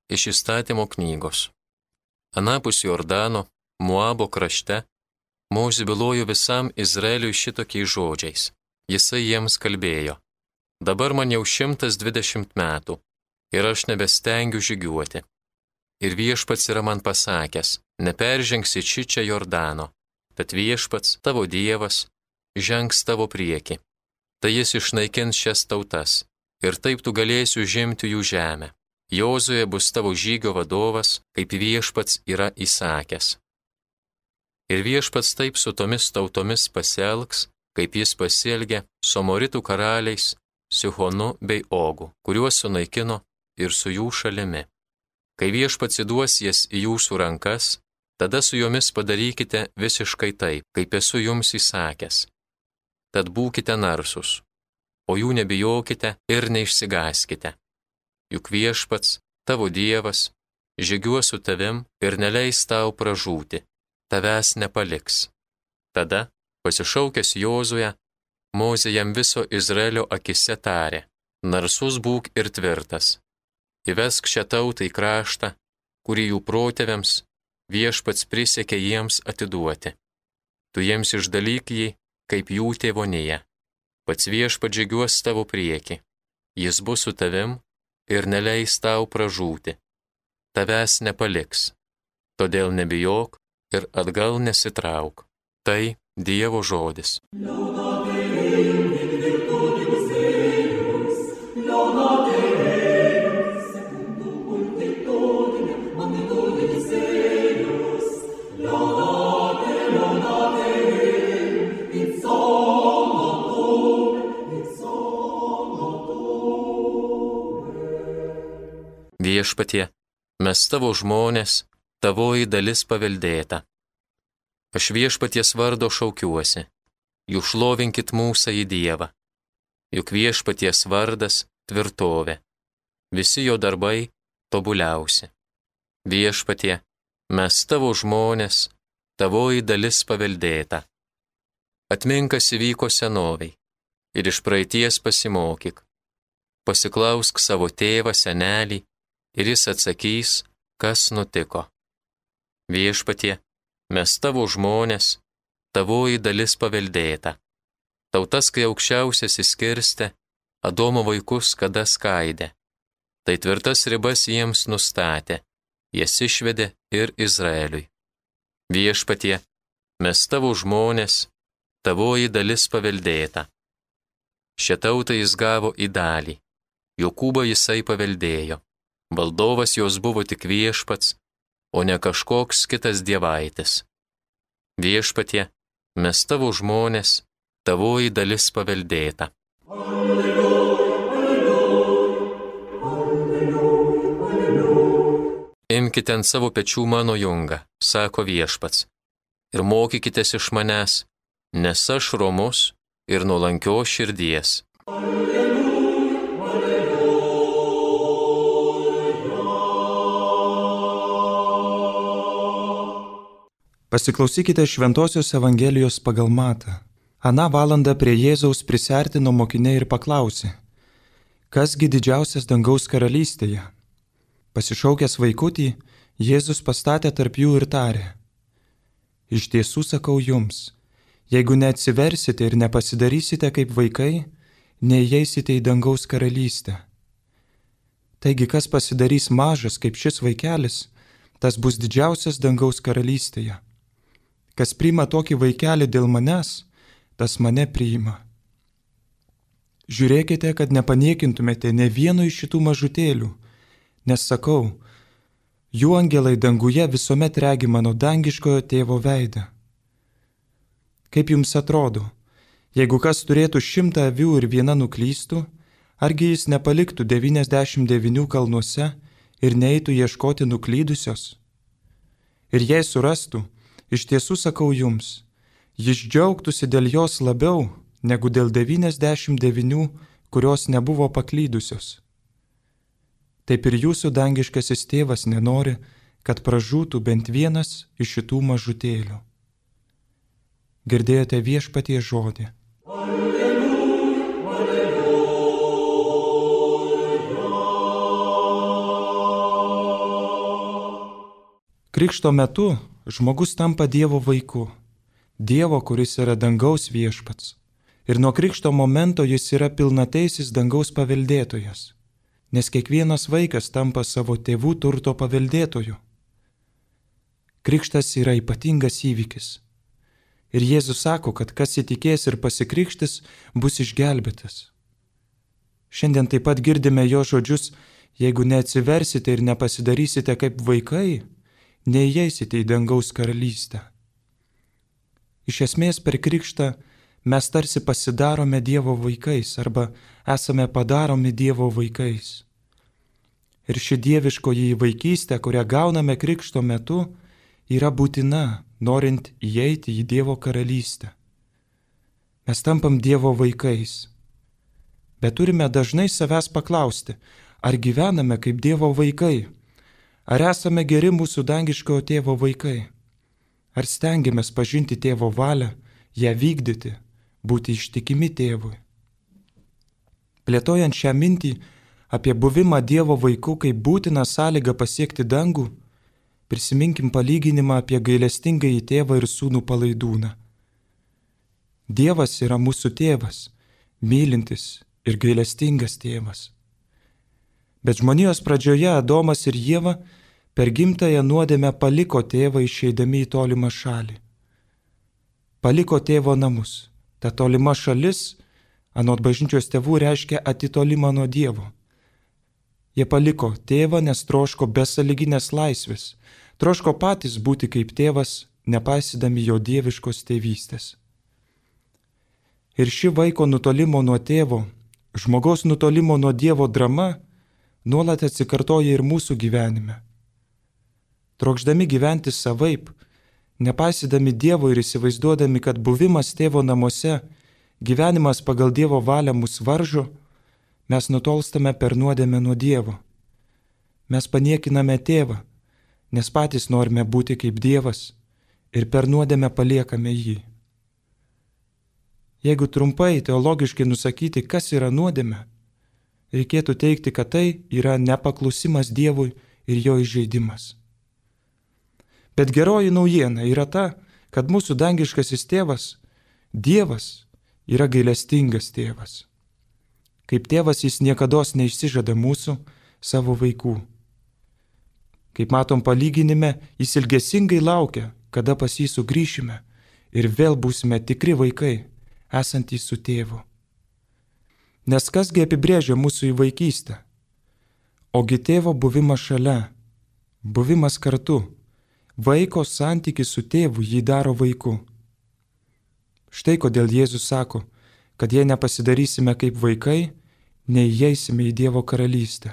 Iš Įstatymo knygos. Anapus Jordano, Moabo krašte, Mozė bylojo visam Izraeliui šitokiais žodžiais. Jisai jiems kalbėjo: dabar man jau 120 metų ir aš nebestengiu žygiuoti. Ir Viešpats yra man pasakęs: neperžengsi čia Jordano, tad Viešpats, tavo Dievas, žengs tavo priekį. Tai jis išnaikins šias tautas ir taip tu galėsi užimti jų žemę. Jozuė bus tavo žygio vadovas, kaip Viešpats yra įsakęs. Ir Viešpats taip su tomis tautomis pasielgs, kaip jis pasielgė su Amoritų karaliais, Sihonu bei Ogu, kuriuos sunaikino, ir su jų šalimi. Kai Viešpats įduos jas į jūsų rankas, tada su jomis padarykite visiškai taip, kaip esu jums įsakęs. Tad būkite narsūs, o jų nebijokite ir neišsigąskite. Juk Viešpats, tavo Dievas, žygiuos su tavim ir neleis tau pražūti, tavęs nepaliks. Tada, pasišaukęs Jozuę, Mozė jam viso Izraelio akise tarė: narsus būk ir tvirtas. Įvesk šią tautą į kraštą, kurį jų protėviams Viešpats prisiekė jiems atiduoti. Tu jiems išdalyk jį, kaip jų tėvonėje. Pats Viešpats žygiuos tavo priekį. Jis bus su tavim ir neleis tau pražūti. Tavęs nepaliks. Todėl nebijok ir atgal nesitrauk. Tai Dievo žodis. Viešpatie, mes tavo žmonės, tavoji dalis paveldėta. Aš Viešpaties vardo šaukiuosi, jūs šlovinkit mūsų į Dievą. Juk Viešpaties vardas tvirtovė, visi jo darbai tobuliausi. Viešpatie, mes tavo žmonės, tavoji dalis paveldėta. Atminkas įvyko senoviai ir iš praeities pasimokyk. Pasiklausk savo tėvą, senelį, ir jis atsakys, kas nutiko. Viešpatie, mes tavo žmonės, tavoji dalis paveldėta. Tautas, kai aukščiausias išskirstė, Adomo vaikus kada skaidė. Tai tvirtas ribas jiems nustatė, jas išvedė ir Izraeliui. Viešpatie, mes tavo žmonės, tavoji dalis paveldėta. Šią tautą jis gavo į dalį, Jokūbą jisai paveldėjo. Valdovas jos buvo tik Viešpats, o ne kažkoks kitas dievaitis. Viešpatie, mes tavo žmonės, tavoji dalis paveldėta. Alleluja, alleluja, alleluja, alleluja. Imkite ant savo pečių mano jungą, sako Viešpats, ir mokykitės iš manęs, nes aš romus ir nuolankios širdies. Pasiklausykite Šventosios Evangelijos pagal Matą. Aną valandą prie Jėzaus prisiartino mokiniai ir paklausė: kasgi didžiausias dangaus karalystėje? Pasišaukęs vaikutį, Jėzus pastatė tarp jų ir tarė: iš tiesų sakau jums, jeigu neatsiversite ir nepasidarysite kaip vaikai, neįeisite į dangaus karalystę. Taigi, kas pasidarys mažas kaip šis vaikelis, tas bus didžiausias dangaus karalystėje. Kas priima tokį vaikelį dėl manęs, tas mane priima. Žiūrėkite, kad nepaniekintumėte ne vieno iš šitų mažutėlių, nes sakau, jų angelai danguje visuomet regi mano dangiškojo tėvo veidą. Kaip jums atrodo, jeigu kas turėtų 100 avių ir viena nuklystų, argi jis nepaliktų 99 kalnuose ir neitų ieškoti nuklydusios? Ir jei surastų, iš tiesų sakau jums, jis džiaugtųsi dėl jos labiau, negu dėl 99, kurios nebuvo paklydusios. Taip ir jūsų dangiškasis tėvas nenori, kad pražūtų bent vienas iš šitų mažutėlių. Girdėjote Viešpaties žodį. Krikšto metu žmogus tampa Dievo vaiku, Dievo, kuris yra dangaus viešpats. Ir nuo krikšto momento jis yra pilnateisis dangaus paveldėtojas, nes kiekvienas vaikas tampa savo tėvų turto paveldėtoju. Krikštas yra ypatingas įvykis. Ir Jėzus sako, kad kas įtikės ir pasikrikštis, bus išgelbėtas. Šiandien taip pat girdime jo žodžius, jeigu neatsiversite ir nepasidarysite kaip vaikai, neįeisite į dangaus karalystę. Iš esmės per krikštą mes tarsi pasidarome Dievo vaikais arba esame padaromi Dievo vaikais. Ir ši dieviškoji vaikystė, kurią gauname krikšto metu, yra būtina, norint įeiti į Dievo karalystę. Mes tampam Dievo vaikais, bet turime dažnai savęs paklausti, ar gyvename kaip Dievo vaikai, ar esame geri mūsų dangiškojo tėvo vaikai, ar stengiamės pažinti tėvo valią, ją vykdyti, būti ištikimi tėvui. Plėtojant šią mintį apie buvimą Dievo vaiku kaip būtiną sąlygą pasiekti dangų, prisiminkim palyginimą apie gailestingąjį tėvą ir sūnų palaidūną. Dievas yra mūsų tėvas, mylintis ir gailestingas tėvas. Bet žmonijos pradžioje Adomas ir Ieva per gimtąją nuodėmę paliko tėvą išeidami į tolimą šalį. Paliko tėvo namus. Ta tolima šalis, anot bažnyčios tėvų, reiškia atitolimą nuo Dievo. Jie paliko tėvą, nes troško besąlyginės laisvės, troško patys būti kaip tėvas, nepaisydami jo dieviškos tėvystės. Ir ši vaiko nutolimo nuo tėvo, žmogaus nutolimo nuo Dievo drama nuolat atsikartoja ir mūsų gyvenime. Trokšdami gyventi savaip, nepaisydami Dievo ir įsivaizduodami, kad buvimas tėvo namuose, gyvenimas pagal Dievo valią mus varžo, mes nutolstame per nuodėmę nuo Dievo. Mes paniekiname tėvą, nes patys norime būti kaip Dievas ir per nuodėmę paliekame jį. Jeigu trumpai teologiškai nusakyti, kas yra nuodėmė, reikėtų teigti, kad tai yra nepaklusimas Dievui ir jo įžeidimas. Bet geroji naujiena yra ta, kad mūsų dangiškasis tėvas, Dievas, yra gailestingas tėvas. Kaip tėvas jis niekados neišsižada mūsų savo vaikų. Kaip matom palyginime, jis ilgesingai laukia, kada pas jį sugrįšime ir vėl būsime tikri vaikai, esantys su tėvu. Nes kasgi apibrėžia mūsų įvaikystę? Ogi tėvo buvimas šalia, buvimas kartu, vaiko santykis su tėvu jį daro vaiku. Štai kodėl Jėzus sako, kad jei nepasidarysime kaip vaikai, neįeisime į Dievo karalystę.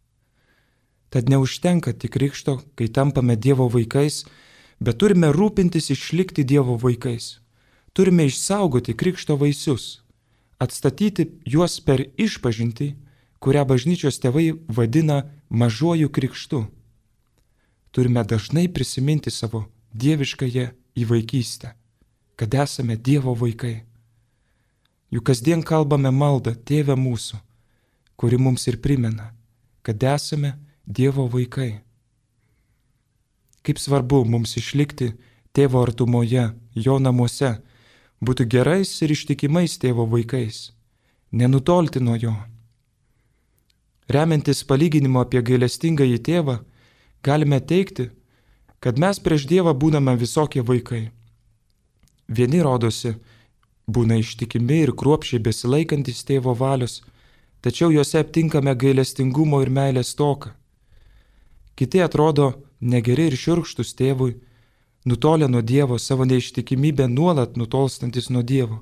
Tad neužtenka tik krikšto, kai tampame Dievo vaikais, bet turime rūpintis išlikti Dievo vaikais. Turime išsaugoti krikšto vaisius, atstatyti juos per išpažintį, kurią bažnyčios tėvai vadina mažuoju krikštu. Turime dažnai prisiminti savo dieviškąją įvaikystę, kad esame Dievo vaikai. Juk kasdien kalbame maldą Tėve mūsų, kuri mums ir primena, kad esame Dievo vaikai. Kaip svarbu mums išlikti Tėvo artumoje, jo namuose, būti gerais ir ištikimais Tėvo vaikais, nenutolti nuo jo. Remiantis palyginimu apie gailestingąjį tėvą, galime teigti, kad mes prieš Dievą būname visokie vaikai. Vieni rodosi, būna ištikimi ir kruopščiai besilaikantis tėvo valios, tačiau juose aptinkame gailestingumo ir meilės stoką. Kiti atrodo negeri ir šiurkštus tėvui, nutolę nuo Dievo, savo neištikimybę nuolat nutolstantis nuo Dievo.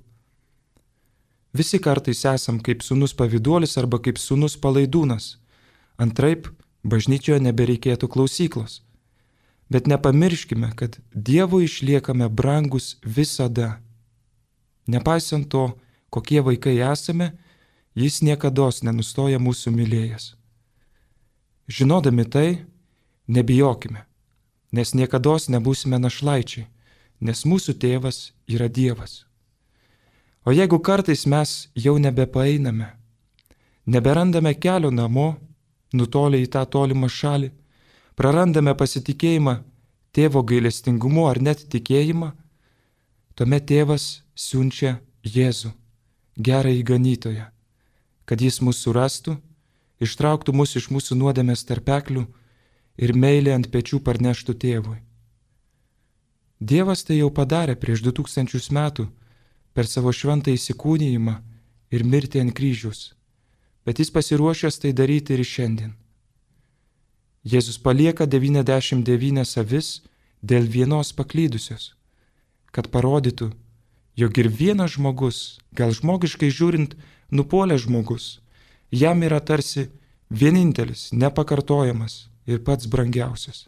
Visi kartais esam kaip sūnus pavyduolis arba kaip sūnus palaidūnas. Antraip, bažnyčioje nebereikėtų klausyklos. Bet nepamirškime, kad Dievui išliekame brangus visada. Nepaisant to, kokie vaikai esame, jis niekados nenustoja mūsų mylėjęs. Žinodami tai, nebijokime, nes niekados nebūsime našlaičiai, nes mūsų tėvas yra Dievas. O jeigu kartais mes jau nebepaeiname, neberandame kelio namo, nutolę į tą tolimą šalį, prarandame pasitikėjimą tėvo gailestingumu ar net tikėjimą, tuomet tėvas siunčia Jėzų, gerąjį ganytoją, kad jis mus surastų, ištrauktų mus iš mūsų nuodėmės tarpeklių ir meilę ant pečių parneštų tėvui. Dievas tai jau padarė prieš 2000 metų per savo šventą įsikūnijimą ir mirtį ant kryžiaus, bet jis pasiruošęs tai daryti ir šiandien. Jėzus palieka 99 avis dėl vienos paklydusios, kad parodytų, jog ir vienas žmogus, gal žmogiškai žiūrint, nupuolęs žmogus, jam yra tarsi vienintelis, nepakartojamas ir pats brangiausias.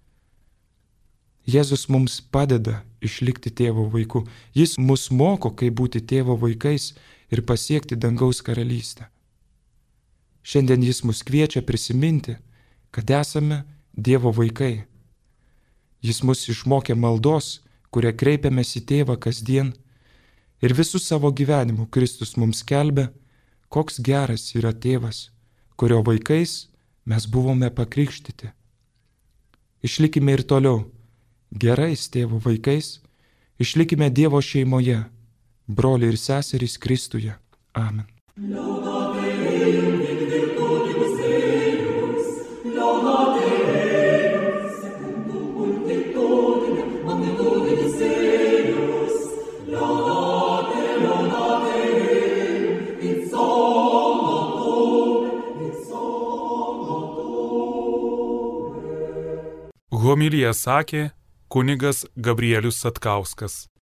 Jėzus mums padeda išlikti tėvo vaiku. Jis mus moko, kaip būti tėvo vaikais ir pasiekti dangaus karalystę. Šiandien jis mus kviečia prisiminti, kad esame Dievo vaikai. Jis mus išmokė maldos, kuria kreipiamės į tėvą kasdien, ir visų savo gyvenimu Kristus mums skelbia, koks geras yra tėvas, kurio vaikais mes buvome pakrikštyti. Išlikime ir toliau gerais tėvo vaikais, išlikime Dievo šeimoje, broliai ir seserys Kristuje. Amen. Homiliją sakė kunigas Gabrielius Satkauskas.